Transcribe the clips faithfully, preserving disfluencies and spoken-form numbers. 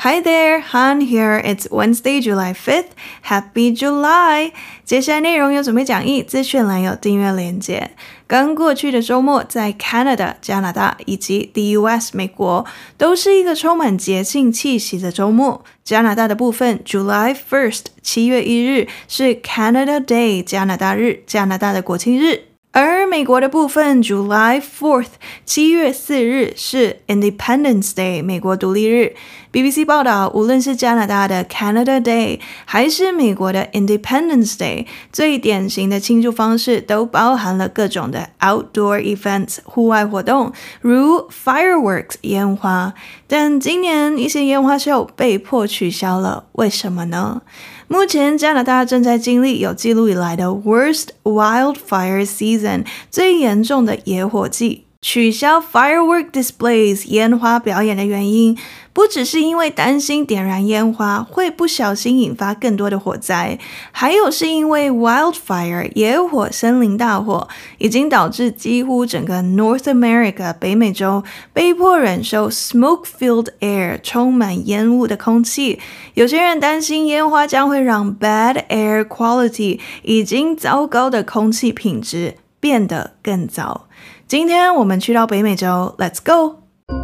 Hi there, Han here. It's Wednesday, July fifth. Happy July! 接下来内容有准备讲义，资讯栏有订阅连结。刚过去的周末，在 Canada 加拿大以及 the U S 美国，都是一个充满节庆气息的周末。加拿大的部分 July first 七月一日是 Canada Day 加拿大日，加拿大的国庆日。而美国的部分 July fourth 七月四日是 Independence Day 美国独立日。B B C 报道，无论是加拿大的 Canada Day 还是美国的 Independence Day， 最典型的庆祝方式都包含了各种的 outdoor events 户外活动，如 fireworks 烟花。但今年一些烟花秀被迫取消了，为什么呢？目前加拿大正在经历有记录以来的 worst wildfire season 最严重的野火季。取消 firework displays 烟花表演的原因，不只是因为担心点燃烟花会不小心引发更多的火灾，还有是因为 wildfire 野火森林大火已经导致几乎整个 North America 北美洲被迫忍受 smoke-filled air 充满烟雾的空气。有些人担心烟花将会让 bad air quality 已经糟糕的空气品质变得更糟。今天我们去到北美洲 ，Let's go!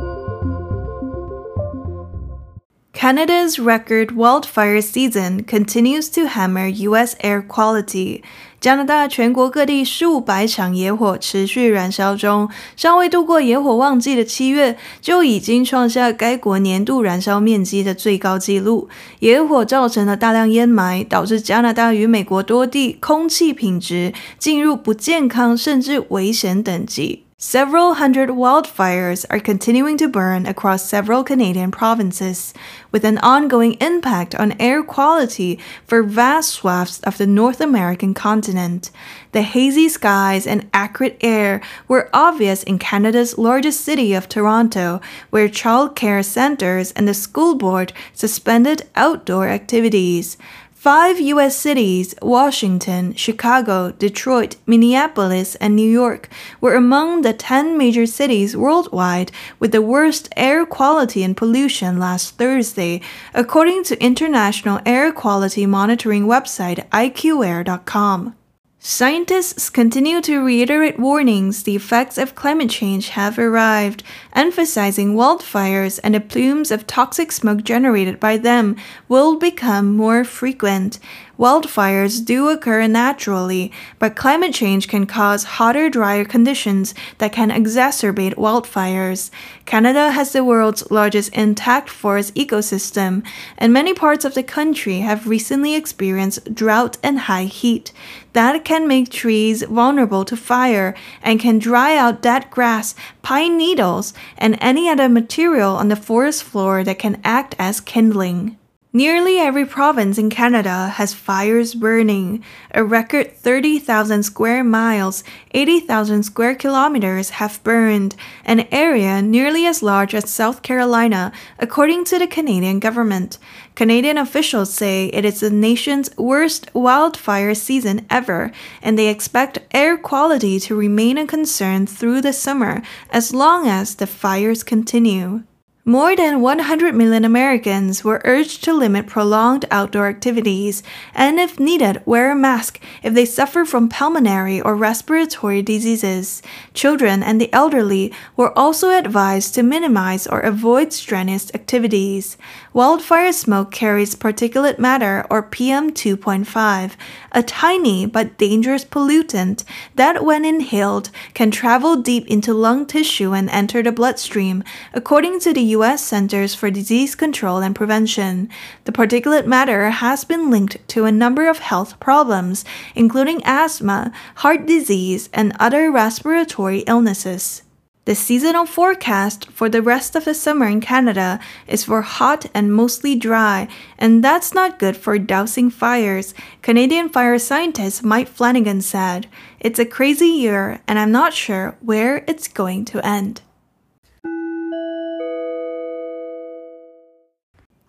Canada's record wildfire season continues to hammer U S air quality. 加拿大全国各地数百场野火持续燃烧中，尚未度过野火旺季的七月，就已经创下该国年度燃烧面积的最高纪录。野火造成了大量烟霾，导致加拿大与美国多地空气品质进入不健康甚至危险等级。Several hundred wildfires are continuing to burn across several Canadian provinces, with an ongoing impact on air quality for vast swaths of the North American continent. The hazy skies and acrid air were obvious in Canada's largest city of Toronto, where child care centers and the school board suspended outdoor activities. Five U S cities, Washington, Chicago, Detroit, Minneapolis, and New York, were among the ten major cities worldwide with the worst air quality and pollution last Thursday, according to international air quality monitoring website I Q air dot com. Scientists continue to reiterate warnings the effects of climate change have arrived, emphasizing wildfires and the plumes of toxic smoke generated by them will become more frequent. Wildfires do occur naturally, but climate change can cause hotter, drier conditions that can exacerbate wildfires. Canada has the world's largest intact forest ecosystem, and many parts of the country have recently experienced drought and high heat. That can make trees vulnerable to fire and can dry out dead grass, pine needles, and any other material on the forest floor that can act as kindling. Nearly every province in Canada has fires burning. A record thirty thousand square miles, eighty thousand square kilometers have burned, an area nearly as large as South Carolina, according to the Canadian government. Canadian officials say it is the nation's worst wildfire season ever, and they expect air quality to remain a concern through the summer as long as the fires continue. More than one hundred million Americans were urged to limit prolonged outdoor activities and, if needed, wear a mask if they suffer from pulmonary or respiratory diseases. Children and the elderly were also advised to minimize or avoid strenuous activities. Wildfire smoke carries particulate matter, or P M two point five, a tiny but dangerous pollutant that, when inhaled, can travel deep into lung tissue and enter the bloodstream, according to the U S Centers for Disease Control and Prevention. The particulate matter has been linked to a number of health problems, including asthma, heart disease, and other respiratory illnesses. The seasonal forecast for the rest of the summer in Canada is for hot and mostly dry, and that's not good for dousing fires, Canadian fire scientist Mike Flanagan said. It's a crazy year, and I'm not sure where it's going to end.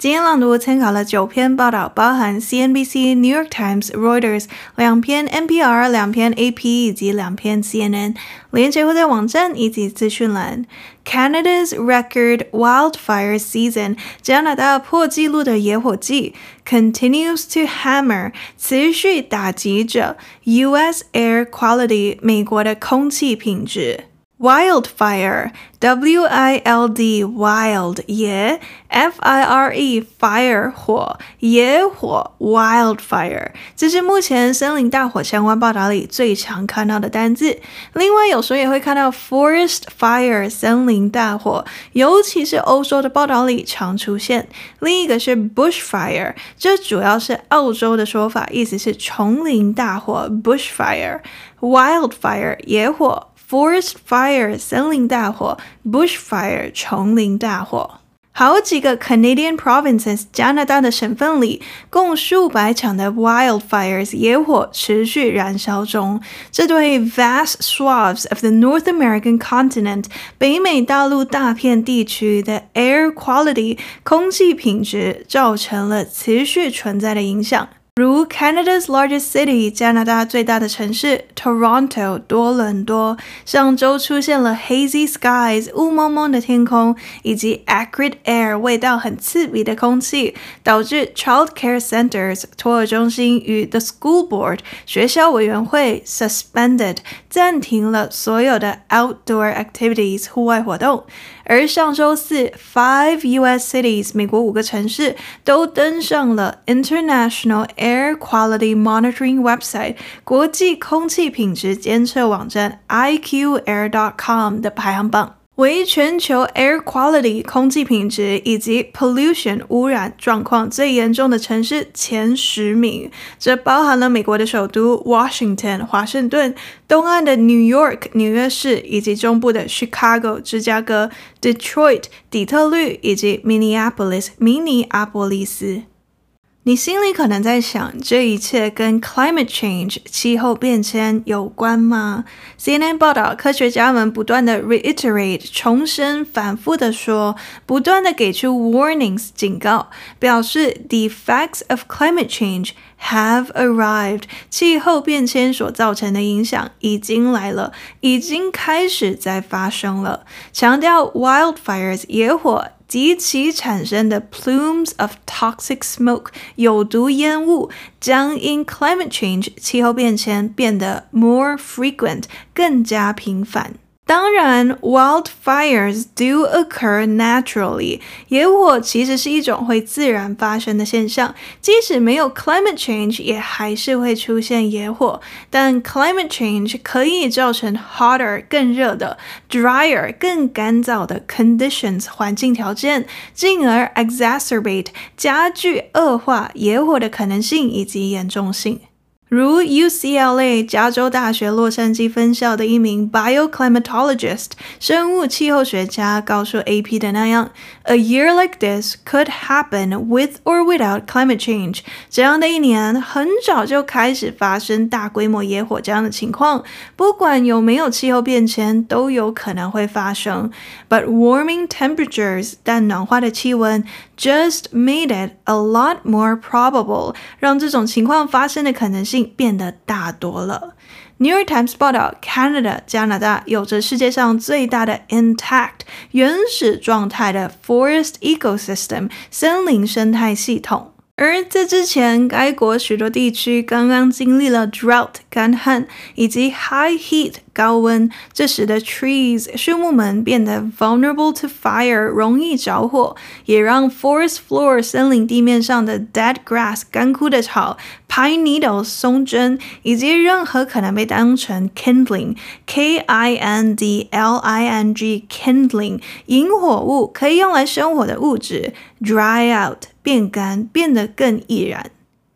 今天朗读参考了九篇报道，包含 C N B C、New York Times、Reuters 两篇 N P R、两篇 A P 以及两篇 C N N， 连结会在网站以及资讯栏。Canada's record wildfire season 加拿大破纪录的野火季 continues to hammer 持续打击着 U S air quality 美国的空气品质。Wildfire, W I L D, wild, 野 F I R E, fire, 火野火 wildfire 这是目前森林大火相关报道里最常看到的单字。另外有时候也会看到 forest fire, 森林大火，尤其是欧洲的报道里常出现。另一个是 bushfire， 这主要是澳洲的说法，意思是丛林大火 bushfire。 Wildfire 野火，Forest fire 森林大火， Bushfire 丛林大火。好几个 Canadian provinces 加拿大的省份里，共数百场的 wildfires 野火持续燃烧中，这对 vast swaths of the North American continent 北美大陆大片地区的 air quality 空气品质造成了持续存在的影响。如 Canada's largest city 加拿大最大的城市 Toronto 多伦多，上周出现了 hazy skies 雾蒙蒙的天空，以及 acrid air 味道很刺鼻的空气，导致 Child Care Centers 托儿中心与 The School Board 学校委员会 suspended 暂停了所有的 outdoor activities 户外活动。而上周四 five U S cities 美国五个城市都登上了 International Air Quality Monitoring Website 国际空气品质监测网站 I Q air dot com 的排行榜，为全球 air quality 空气品质以及 pollution 污染状况最严重的城市前十名，这包含了美国的首都 Washington 华盛顿，东岸的 New York 纽约市，以及中部的 Chicago 芝加哥、Detroit 底特律以及 Minneapolis 明尼阿波利斯。你心里可能在想，这一切跟 climate change 气候变迁有关吗？ C N N 报道，科学家们不断的 reiterate 重申反复的说，不断的给出 warnings 警告，表示 the effects of climate change have arrived 气候变迁所造成的影响已经来了，已经开始在发生了，强调 wildfires 野火及其产生的 plumes of toxic smoke 有毒烟雾将因 climate change 气候变迁变得 more frequent 更加频繁。当然 wildfires do occur naturally 野火其实是一种会自然发生的现象，即使没有 climate change 也还是会出现野火，但 climate change 可以造成 hotter 更热的 drier 更干燥的 conditions 环境条件，进而 exacerbate 加剧恶化野火的可能性以及严重性。如 U C L A 加州大学洛杉矶分校的一名 bioclimatologist 生物气候学家告诉 A P 的那样， A year like this could happen with or without climate change 这样的一年很早就开始发生大规模野火这样的情况，不管有没有气候变迁都有可能会发生。 But warming temperatures 但暖化的气温 just made it a lot more probable 让这种情况发生的可能性变得大多了。 New York Times 报道 Canada 加拿大有着世界上最大的 intact 原始状态的 forest ecosystem 森林生态系统，而在之前该国许多地区刚刚经历了 drought 干旱以及 high heat 高温，这使得 trees 树木们变得 vulnerable to fire 容易着火，也让 forest floor 森林地面上的 dead grass 干枯的草 pine needles 松针以及任何可能被当成 kindling K I N D L I N G kindling 引火物可以用来生火的物质 dry out 变干变得更易燃。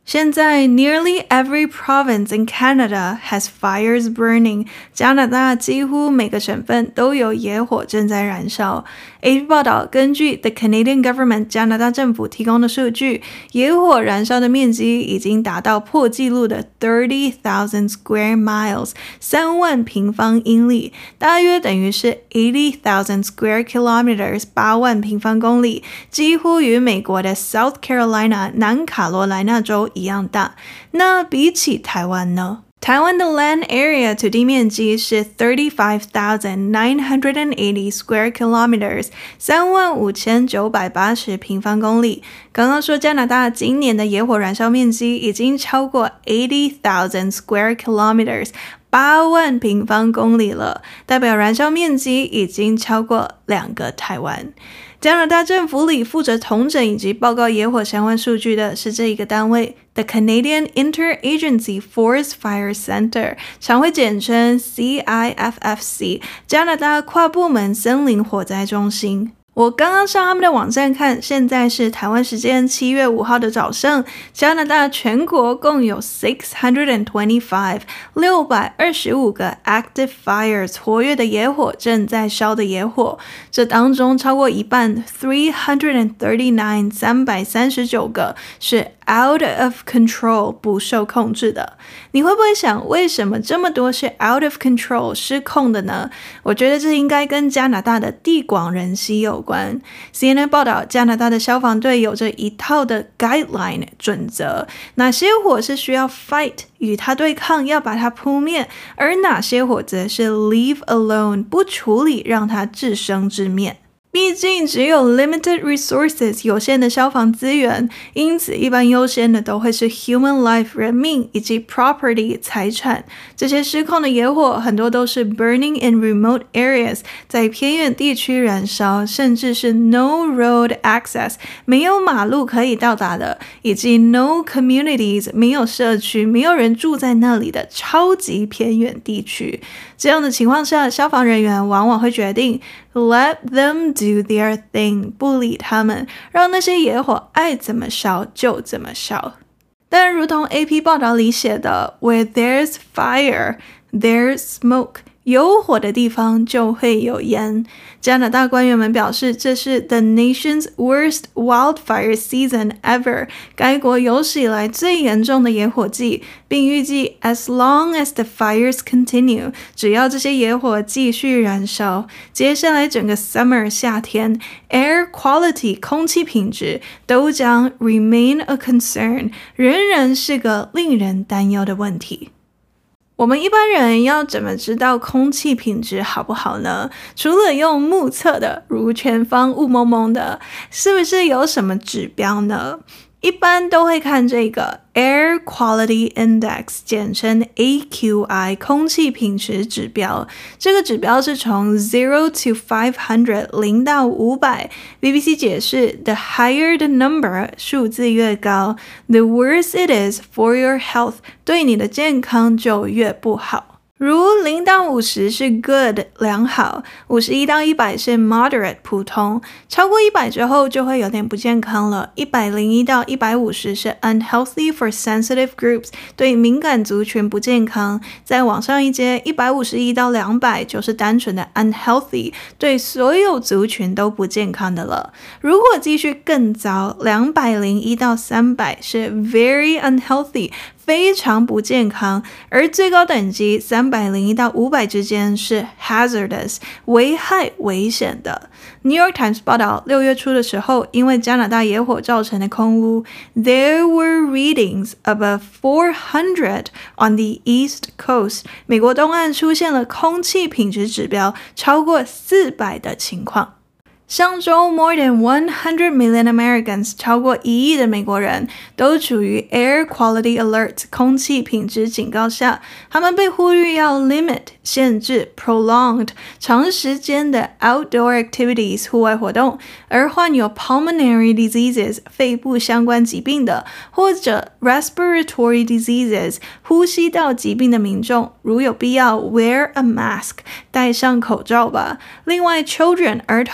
现在 nearly every province in Canada has fires burning. 加拿大几乎每个省份都有野火正在燃烧。A P 报道，根据 The Canadian Government 加拿大政府提供的数据，野火燃烧的面积已经达到破纪录的thirty thousand square miles 三万平方英里，大约等于是eighty thousand square kilometers 八万平方公里，几乎与美国的 South Carolina 南卡罗来纳州一样大。那比起台湾呢？台湾的 land area 土地面积是thirty-five thousand nine hundred eighty square kilometers 三万五千九百八十平方公里。刚刚说加拿大今年的野火燃烧面积已经超过eighty thousand square kilometers八万平方公里了，代表燃烧面积已经超过两个台湾。加拿大政府里负责统整以及报告野火相关数据的是这一个单位 The Canadian Interagency Forest Fire Centre 常会简称 C I F F C 加拿大跨部门森林火灾中心。我刚刚上他们的网站看，现在是台湾时间七月五号的早上，加拿大全国共有six hundred twenty-five 六百二十五个 active fires 活跃的野火，正在烧的野火，这当中超过一半 three hundred thirty-nine 三百三十九个是 out of control 不受控制的。你会不会想，为什么这么多是 out of control 失控的呢？我觉得这应该跟加拿大的地广人稀有关。C N N 报道，加拿大的消防队有着一套的 guideline 准则，哪些火是需要 fight 与它对抗，要把它扑灭，而哪些火则是 leave alone 不处理，让它自生自灭。毕竟只有 limited resources 有限的消防资源，因此一般优先的都会是 human life 人命以及 property 财产。这些失控的野火很多都是 burning in remote areas 在偏远地区燃烧，甚至是 no road access 没有马路可以到达的，以及 no communities 没有社区，没有人住在那里的超级偏远地区。这样的情况下，消防人员往往会决定 let them do their thing 不理他们，让那些野火爱怎么烧就怎么烧。但如同 A P 报道里写的 Where there's fire, there's smoke 有火的地方就会有烟。加拿大官员们表示，这是 the nation's worst wildfire season ever 该国有史以来最严重的野火季，并预计 as long as the fires continue 只要这些野火继续燃烧，接下来整个 summer 夏天 air quality 空气品质都将 remain a concern 仍然是个令人担忧的问题。我们一般人要怎么知道空气品质好不好呢？除了用目测的，如前方雾蒙蒙的，是不是有什么指标呢？一般都会看这个 Air Quality Index 简称 A Q I 空气品质指标，这个指标是从zero to five hundred 零到五百 B B C 解释 The higher the number 数字越高 The worse it is for your health 对你的健康就越不好。如零到五十是 good 良好，五十一到一百是 moderate 普通，超过一百之后就会有点不健康了。一百零一到一百五十是 unhealthy for sensitive groups 对敏感族群不健康，再往上一阶一百五十一到两百就是单纯的 unhealthy 对所有族群都不健康的了。如果继续更糟，两百零一到三百是 very unhealthy非常不健康，而最高等级三百零一到五百之间是 hazardous 危害危险的。New York Times 报道，六月初的时候，因为加拿大野火造成的空污 there were readings above four hundred on the East Coast 美国东岸出现了空气品质指标超过四百的情况。上周 more than one hundred million Americans 超过一亿的美国人都处于 air quality alert 空气品质警告下，他们被呼吁要 limit 限制 prolonged 长时间的 outdoor activities 户外活动，而患有 pulmonary diseases 肺部相关疾病的，或者 respiratory diseases 呼吸道疾病的民众，如有必要 wear a mask 戴上口罩吧。另外 children 儿童以及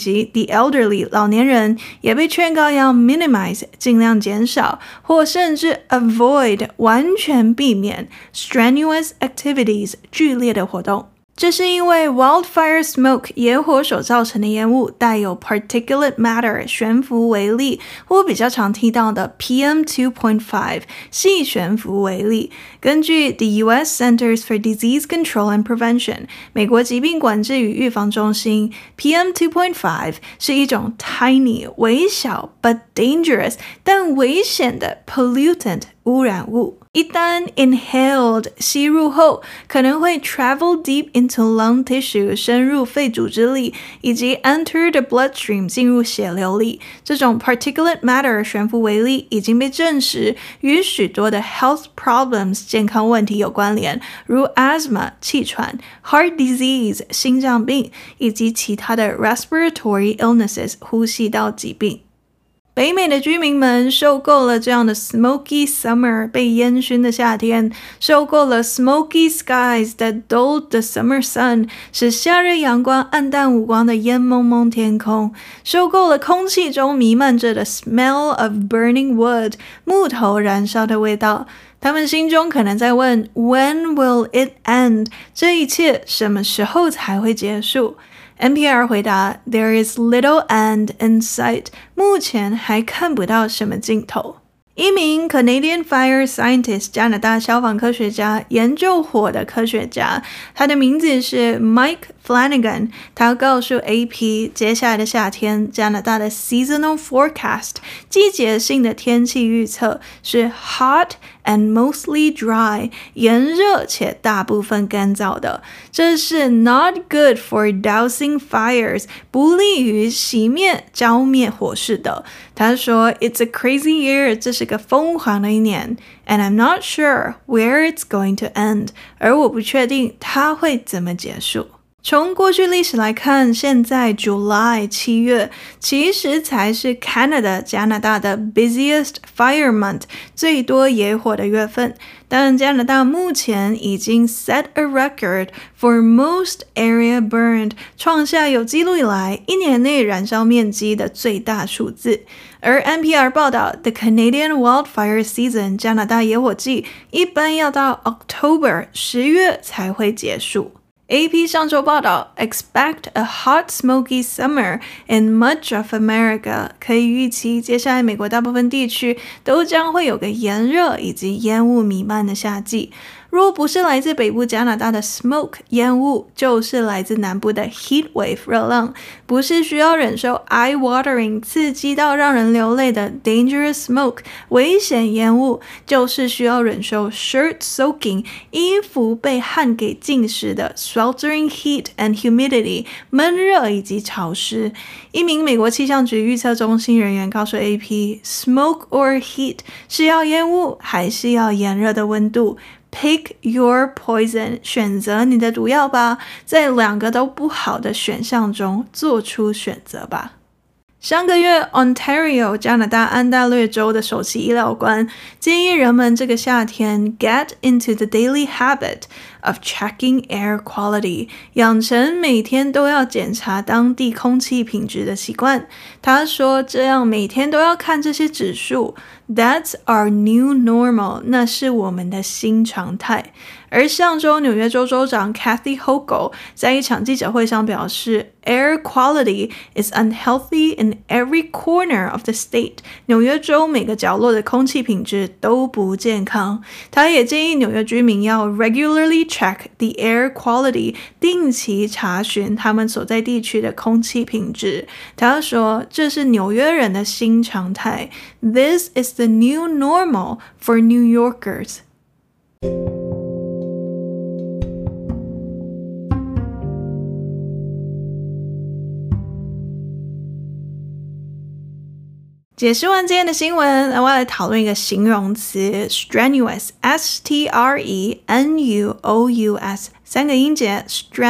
及 the elderly 老年人也被劝告要 minimize 尽量减少，或甚至 avoid 完全避免 strenuous activities 剧烈的活动。这是因为 wildfire smoke 野火所造成的烟雾带有 particulate matter 悬浮微粒，或比较常提到的 P M two point five 细悬浮微粒。根据 the U S Centers for Disease Control and Prevention 美国疾病管制与预防中心， P M two point five 是一种 tiny 微小 but dangerous 但危险的 pollutant 污染物。一旦 inhaled 吸入后，可能会 travel deep into lung tissue 深入肺组织里，以及 enter the bloodstream 进入血流里。这种 particulate matter 悬浮微粒已经被证实与许多的 health problems 健康问题有关联，如 asthma 气喘、heart disease 心脏病，以及其他的 respiratory illnesses 呼吸道疾病。北美的居民们受够了这样的 smoky summer 被烟熏的夏天，受够了 smoky skies that dulled the summer sun 使夏日阳光暗淡无光的烟蒙蒙天空，受够了空气中弥漫着的 smell of burning wood 木头燃烧的味道。他们心中可能在问 When will it end？ 这一切什么时候才会结束？N P R 回答 There is little end in sight 目前还看不到什么尽头。一名 Canadian Fire Scientist 加拿大消防科学家，研究火的科学家，他的名字是 Mike Flanagan。 他告诉 A P 接下来的夏天加拿大的 seasonal forecast 季节性的天气预测是 hot and mostly dry 炎热且大部分干燥的。这是 not good for dousing fires 不利于熄灭浇灭火势的。他说 It's a crazy year 这是个疯狂的一年 and I'm not sure where it's going to end 而我不确定它会怎么结束。从过去历史来看，现在 July 七月其实才是 Canada 加拿大的 busiest fire month 最多野火的月份，但加拿大目前已经 set a record for most area burned 创下有记录以来一年内燃烧面积的最大数字。而 N P R 报道 The Canadian Wildfire Season 加拿大野火季一般要到 October 十月才会结束。A P 上周报道 Expect a hot smoky summer in much of America 可以预期接下来美国大部分地区都将会有个炎热以及烟雾弥漫的夏季。若不是来自北部加拿大的 smoke 烟雾，就是来自南部的 heat wave 热浪，不是需要忍受 eye-watering 刺激到让人流泪的 dangerous smoke 危险烟雾，就是需要忍受 shirt soaking 衣服被汗给浸湿的 sweltering heat and humidity 闷热以及潮湿。一名美国气象局预测中心人员告诉 A P Smoke or heat 是要烟雾还是要炎热的温度？Pick your poison 选择你的毒药吧，在两个都不好的选项中做出选择吧。上个月 Ontario 加拿大安大略州的首席医疗官建议人们这个夏天 get into the daily habit of checking air quality 养成每天都要检查当地空气品质的习惯。他说这样每天都要看这些指数 That's our new normal 那是我们的新常态。而上周纽约州州长 Kathy Hochul 在一场记者会上表示 Air quality is unhealthy in every corner of the state 纽约州每个角落的空气品质都不健康。他也建议纽约居民要 regularly check the air quality 定期查询他们所在地区的空气品质。他说这是纽约人的新常态 This is the new normal for New Yorkers。解释完今天的新闻，我要来讨论一个形容词 strenuous S T R E N U O U S 三个音节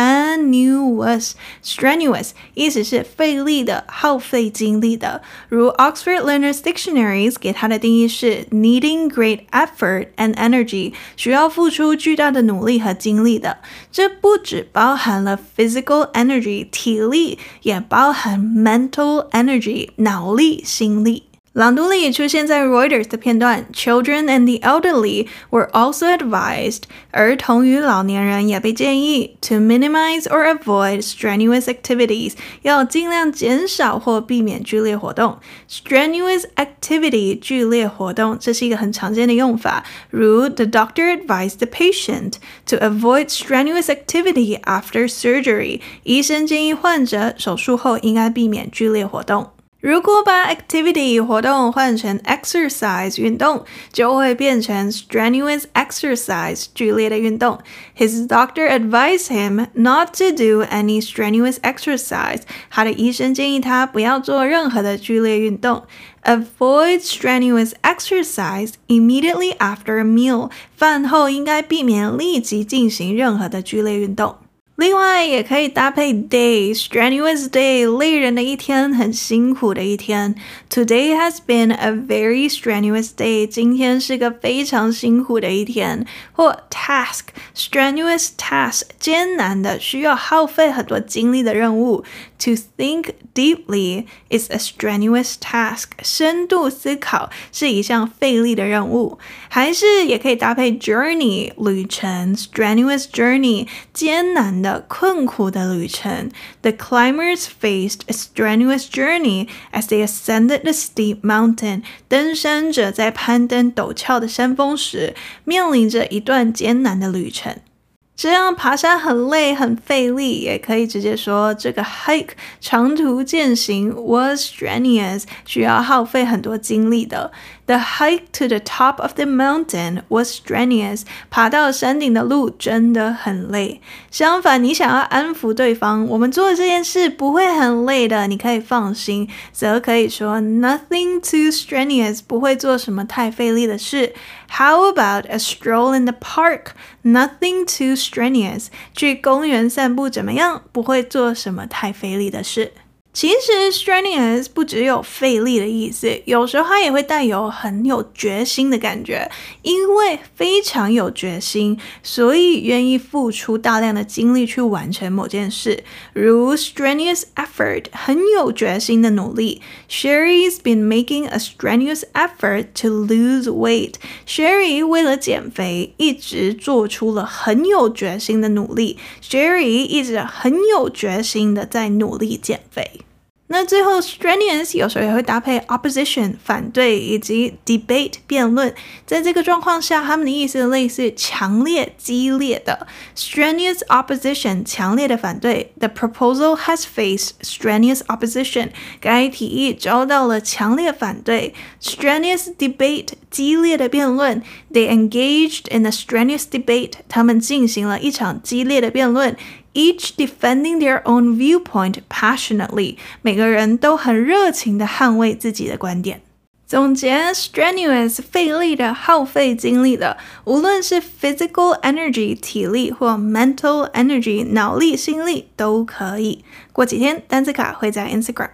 strenuous strenuous 意思是费力的，耗费精力的，如 Oxford Learner's Dictionaries 给它的定义是 needing great effort and energy 需要付出巨大的努力和精力的。这不只包含了 physical energy 体力，也包含 mental energy 脑力心力。朗读里出现在 Reuters 的片段 Children and the elderly were also advised 儿童与老年人也被建议 to minimize or avoid strenuous activities 要尽量减少或避免剧烈活动。 Strenuous activity 剧烈活动，这是一个很常见的用法，如 The doctor advised the patient to avoid strenuous activity after surgery 医生建议患者手术后应该避免剧烈活动。如果把 activity 活动换成 exercise 运动，就会变成 strenuous exercise 剧烈的运动。 His doctor advised him not to do any strenuous exercise 他的医生建议他不要做任何的剧烈运动。 Avoid strenuous exercise immediately after a meal 饭后应该避免立即进行任何的剧烈运动。另外也可以搭配 day strenuous day 累人的一天，很辛苦的一天。 Today has been a very strenuous day 今天是个非常辛苦的一天。或 task strenuous task 艰难的需要耗费很多精力的任务。 To think deeply is a strenuous task 深度思考是一项费力的任务。还是也可以搭配 journey 旅程 strenuous journey 艰难的困苦的旅程。 The climbers faced a strenuous journey as they ascended the steep mountain 登山者在攀登陡峭的山峰时面临着一段艰难的旅程。这样爬山很累很费力，也可以直接说这个 hike 长途健行 was strenuous 需要耗费很多精力的。 The hike to the top of the mountain was strenuous 爬到山顶的路真的很累。相反，你想要安抚对方，我们做这件事不会很累的，你可以放心，则可以说 nothing too strenuous 不会做什么太费力的事。 How about a stroll in the park? Nothing too strenuous 去公园散步怎么样？不会做什么太费力的事。其实 strenuous 不只有费力的意思，有时候它也会带有很有决心的感觉，因为非常有决心，所以愿意付出大量的精力去完成某件事，如 strenuous effort 很有决心的努力。 Sherry's been making a strenuous effort to lose weight Sherry 为了减肥一直做出了很有决心的努力。 Sherry 一直很有决心的在努力减肥。那最后 strenuous 有时候也会搭配 opposition 反对以及 debate 辩论，在这个状况下他们的意思类似强烈激烈的。 strenuous opposition 强烈的反对， The proposal has faced strenuous opposition 该提议遭到了强烈反对。 strenuous debate 激烈的辩论， They engaged in a strenuous debate 他们进行了一场激烈的辩论。Each defending their own viewpoint passionately 每个人都很热情地捍卫自己的观点。总结 strenuous 费力的耗费精力的，无论是 physical energy 体力或 mental energy 脑力心力都可以。过几天单词卡会在 Instagram。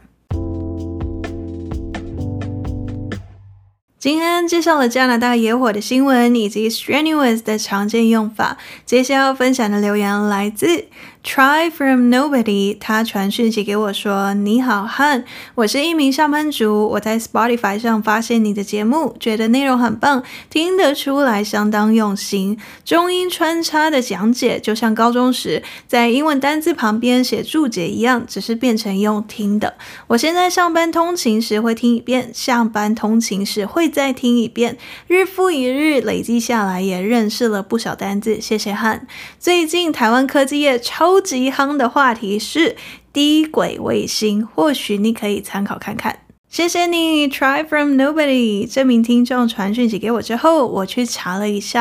今天介绍了加拿大野火的新闻以及 strenuous 的常见用法。接下来要分享的留言来自 Try from Nobody， 他传讯息给我说：你好汉，我是一名上班族，我在 Spotify 上发现你的节目，觉得内容很棒，听得出来相当用心，中英穿插的讲解就像高中时在英文单字旁边写注解一样，只是变成用听的。我现在上班通勤时会听一遍，下班通勤时会再听一遍，日复一日累积下来也认识了不少单字，谢谢汉。最近台湾科技业超级夯的话题是低轨卫星，或许你可以参考看看。谢谢你 Try from Nobody 这名听众传讯息给我之后，我去查了一下，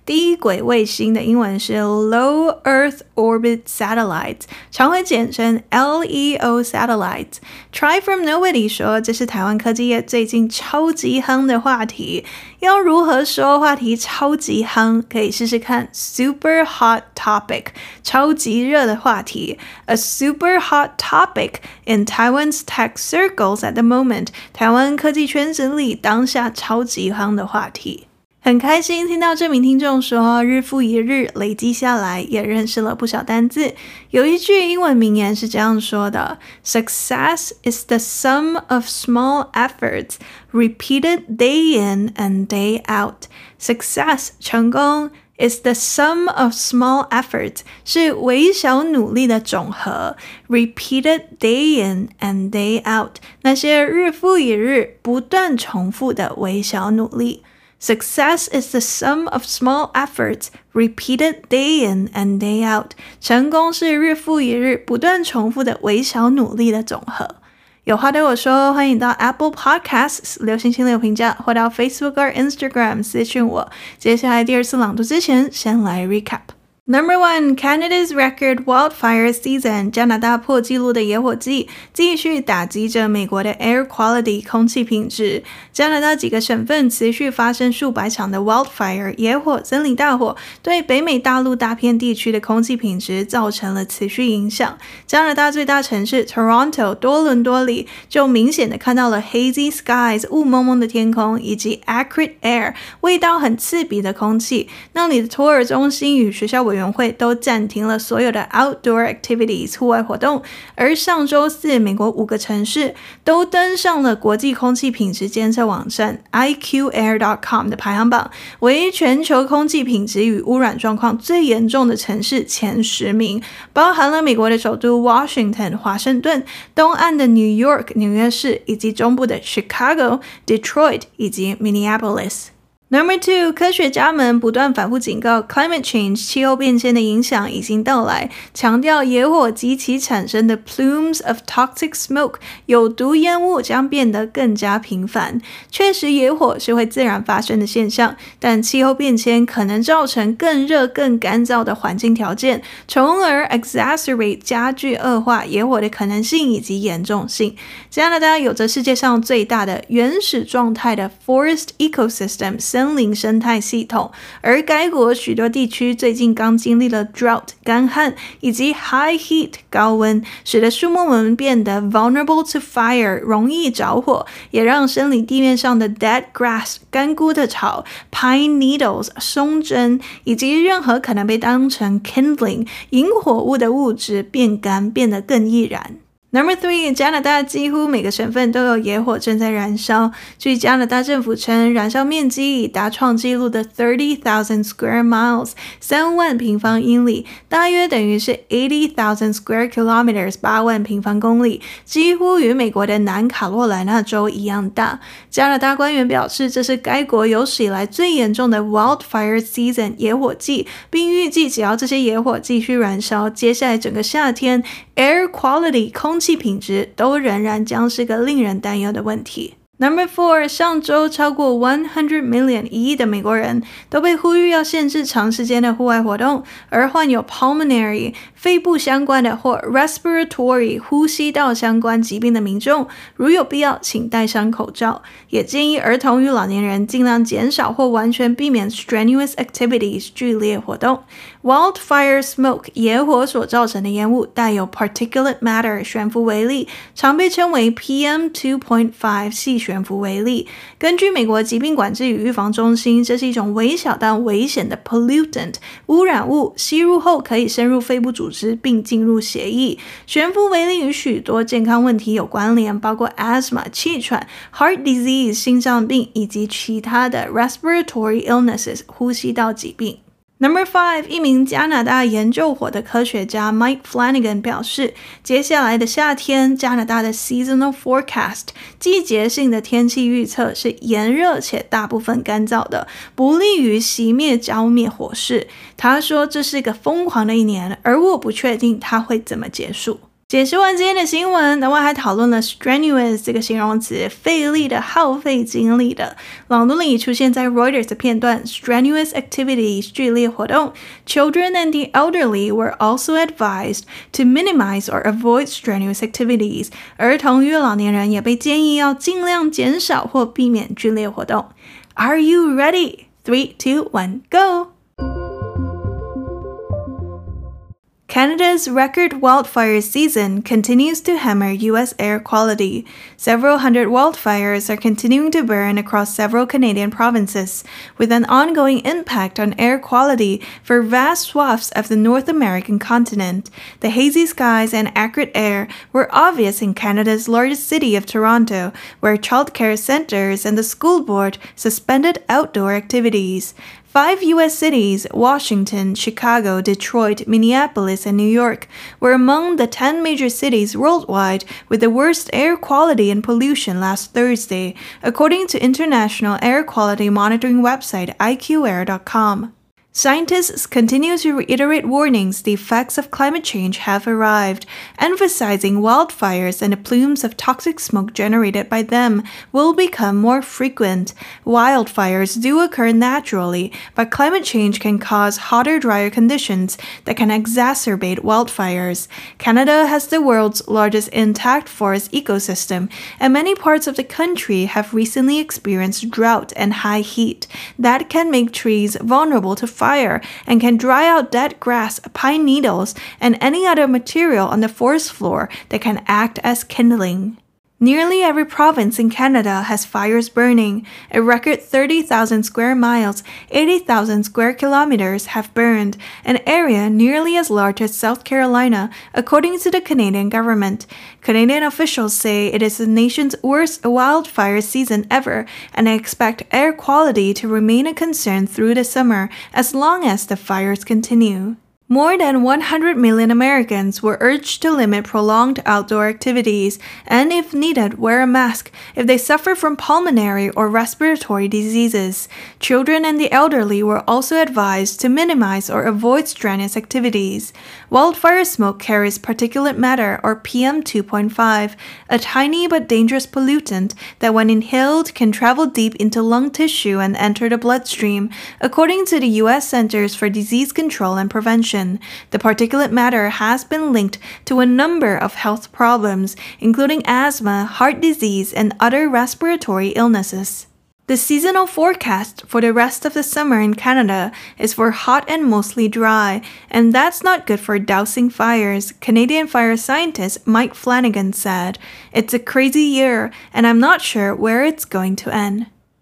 低轨卫星的英文是 Low Earth Orbit Satellite， 常会简称 L E O Satellite。Try from Nobody 说这是台湾科技业最近超级夯的话题，要如何说话题超级夯？可以试试看 Super Hot Topic， 超级热的话题。A super hot topic in Taiwan's tech circles at the moment， 台湾科技圈子里当下超级夯的话题。很开心听到这名听众说日复一日累积下来也认识了不少单字。有一句英文名言是这样说的 Success is the sum of small efforts repeated day in and day out. Success 成功 is the sum of small efforts 是微小努力的总和 repeated day in and day out 那些日复一日不断重复的微小努力。Success is the sum of small efforts repeated day in and day out. 成功是日复一日不断重复的微小努力的总和。有话对我说，欢迎到 Apple Podcasts 留星星留评价，或到 Facebook 或 Instagram 私讯我。接下来第二次朗读之前，先来 recap。Number one, Canada's record wildfire season. 加拿大破纪录的野火季继续打击着美国的 air quality 空气品质。加拿大几个省份持续发生数百场的 wildfire 野火、森林大火，对北美大陆大片地区的空气品质造成了持续影响。加拿大最大城市 Toronto 多伦多里就明显的看到了 hazy skies 雾蒙蒙的天空，以及 acrid air 味道很刺鼻的空气。那里的托儿中心与学校委员会都暂停了所有的 outdoor activities 户外活动，而上周四美国五个城市都登上了国际空气品质监测网站 I Q air dot com 的排行榜，为全球空气品质与污染状况最严重的城市前十名，包含了美国的首都 Washington 华盛顿，东岸的 New York 纽约市，以及中部的 Chicago Detroit 以及 Minneapolis。Number two, 科学家们不断反复警告 climate change 气候变迁的影响已经到来，强调野火及其产生的 plumes of toxic smoke 有毒烟雾将变得更加频繁。确实野火是会自然发生的现象，但气候变迁可能造成更热更干燥的环境条件，从而 exacerbate 加剧恶化野火的可能性以及严重性。加拿大有着世界上最大的原始状态的 forest ecosystem森林生态系统，而该国许多地区最近刚经历了 drought 干旱以及 high heat 高温，使得树木们变得 vulnerable to fire 容易着火，也让森林地面上的 dead grass 干枯的草 pine needles 松针以及任何可能被当成 kindling 引火物的物质变干，变得更易燃。Number three, 加拿大几乎每个省份都有野火正在燃烧。据加拿大政府称，燃烧面积已达创纪录的 thirty thousand square miles 三万平方英里，大约等于是 eighty thousand square kilometers 八万平方公里，几乎与美国的南卡罗来纳州一样大。加拿大官员表示，这是该国有史以来最严重的 wildfire season 野火季，并预计只要这些野火继续燃烧，接下来整个夏天 air quality 空气品质都仍然将是个令人担忧的问题。Number four, 上周超过one hundred million 一亿的美国人都被呼吁要限制长时间的户外活动，而患有 pulmonary 肺部相关的或 respiratory 呼吸道相关疾病的民众，如有必要请戴上口罩。也建议儿童与老年人尽量减少或完全避免 strenuous activities 剧烈活动。Wildfire smoke 野火所造成的烟雾带有 particulate matter 悬浮微粒，常被称为 P M two point five 细悬浮微粒。根据美国疾病管制与预防中心，这是一种微小但危险的 pollutant 污染物，吸入后可以深入肺部组织并进入血液。悬浮微粒与许多健康问题有关联，包括 asthma 气喘、heart disease 心脏病以及其他的 respiratory illnesses 呼吸道疾病。Number five, 一名加拿大研究火的科学家 Mike Flanagan 表示，接下来的夏天，加拿大的 seasonal forecast 季节性的天气预测是炎热且大部分干燥的，不利于熄灭浇灭火势。他说这是个疯狂的一年，而我不确定它会怎么结束。 解释完今天的新闻，那我还讨论了 strenuous 这个形容词，费力的、耗费精力的。朗读里出现在 Reuters 的片段 strenuous activities 剧烈活动。Children and the elderly were also advised to minimize or avoid strenuous activities. 儿童与老年人也被建议要尽量减少或避免剧烈活动。Are you ready? Three, two, one, go! Canada's record wildfire season continues to hammer U S air quality. Several hundred wildfires are continuing to burn across several Canadian provinces, with an ongoing impact on air quality for vast swaths of the North American continent. The hazy skies and acrid air were obvious in Canada's largest city of Toronto, where childcare centers and the school board suspended outdoor activities. Five U S cities, Washington, Chicago, Detroit, Minneapolis, and New York, were among the ten major cities worldwide with the worst air quality and pollution last Thursday, according to international air quality monitoring website I Q air dot com. Scientists continue to reiterate warnings the effects of climate change have arrived, emphasizing wildfires and the plumes of toxic smoke generated by them will become more frequent. Wildfires do occur naturally, but climate change can cause hotter, drier conditions that can exacerbate wildfires. Canada has the world's largest intact forest ecosystem, and many parts of the country have recently experienced drought and high heat that can make trees vulnerable to fire. Fire and can dry out dead grass, pine needles, and any other material on the forest floor that can act as kindling. Nearly every province in Canada has fires burning. A record thirty thousand square miles, eighty thousand square kilometers have burned, an area nearly as large as South Carolina, according to the Canadian government. Canadian officials say it is the nation's worst wildfire season ever, and they expect air quality to remain a concern through the summer as long as the fires continue. More than one hundred million Americans were urged to limit prolonged outdoor activities and, if needed, wear a mask if they suffer from pulmonary or respiratory diseases. Children and the elderly were also advised to minimize or avoid strenuous activities. Wildfire smoke carries particulate matter, or P M two point five, a tiny but dangerous pollutant that when inhaled can travel deep into lung tissue and enter the bloodstream, according to the U S Centers for Disease Control and Prevention. The particulate matter has been linked to a number of health problems, including asthma, heart disease, and other respiratory illnesses. The seasonal forecast for the rest of the summer in Canada is for hot and mostly dry, and that's not good for dousing fires, Canadian fire scientist Mike Flanagan said. It's a crazy year, and I'm not sure where it's going to end.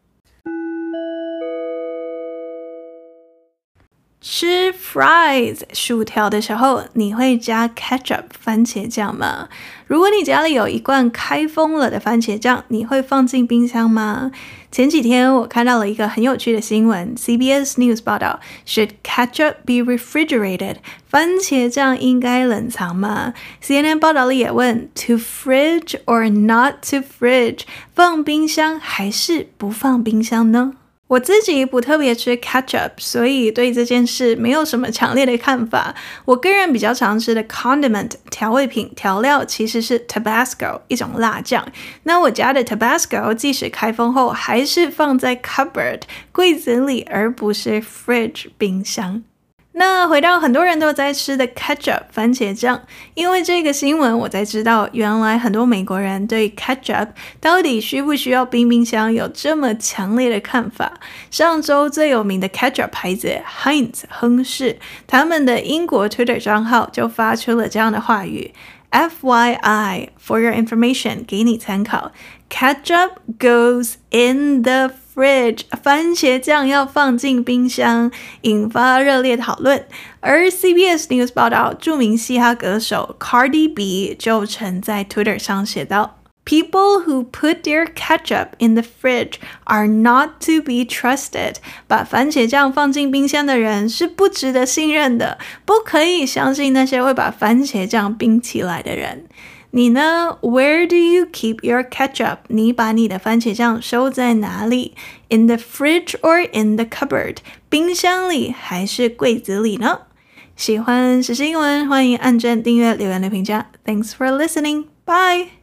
吃 fries 薯条的时候，你会加 ketchup 番茄酱吗？如果你家里有一罐开封了的番茄酱，你会放进冰箱吗？前几天我看到了一个很有趣的新闻 ，C B S News 报道 ，Should ketchup be refrigerated？ 番茄酱应该冷藏吗 ？C N N 报道里也问 ，To fridge or not to fridge？ 放冰箱还是不放冰箱呢？我自己不特别吃 ketchup， 所以对这件事没有什么强烈的看法。我个人比较常吃的 condiment 调味品调料其实是 Tabasco 一种辣酱。那我家的 Tabasco 即使开封后还是放在 cupboard 柜子里，而不是 fridge 冰箱。那回到很多人都在吃的 ketchup 番茄酱，因为这个新闻我才知道原来很多美国人对 ketchup 到底需不需要冰冰箱有这么强烈的看法。上周最有名的 ketchup 牌子 Heinz 亨氏，他们的英国 Twitter 账号就发出了这样的话语 F Y I for your information 给你参考 Ketchup goes in the fridge 番茄酱要放进冰箱，引发热烈讨论。而 C B S News 报道，著名嘻哈歌手 Cardi B 就曾在 Twitter 上写道People who put their ketchup in the fridge are not to be trusted. 把番茄酱放进冰箱的人是不值得信任的，不可以相信那些会把番茄酱冰起来的人。你呢 ？Where do you keep your ketchup? 你把你的番茄酱收在哪里 ？In the fridge or in the cupboard? 冰箱里还是柜子里呢？ 喜欢时事英文，欢迎按赞、订阅、留言的评价。Thanks for listening. Bye.